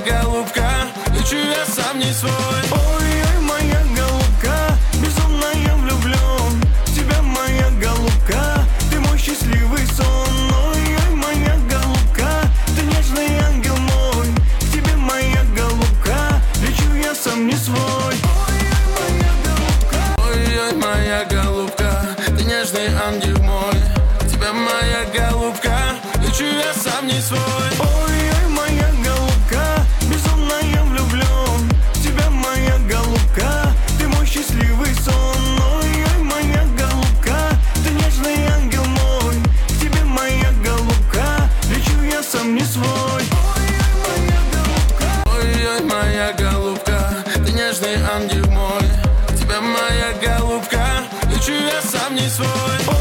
голубка, лечу я сам не свой. Ой-ой, моя голубка, безумно я влюблен в тебя, моя голубка, ты мой счастливый сон. Ой-ой, моя голубка, ты нежный ангел мой, к тебе, моя голубка, лечу я сам не свой. Ой-ой, моя голубка, ты нежный ангел мой, к тебе, моя голубка, лечу я сам не свой. Ой-ой, моя голубка, безумно я влюблен в тебя, моя голубка, ты мой счастливый сон. Ой-ой, моя голубка, ты нежный ангел мой, к тебе, моя голубка, лечу я сам не свой. Ой-ой, моя голубка, ты нежный ангел мой, к тебе, моя голубка, лечу я сам не свой.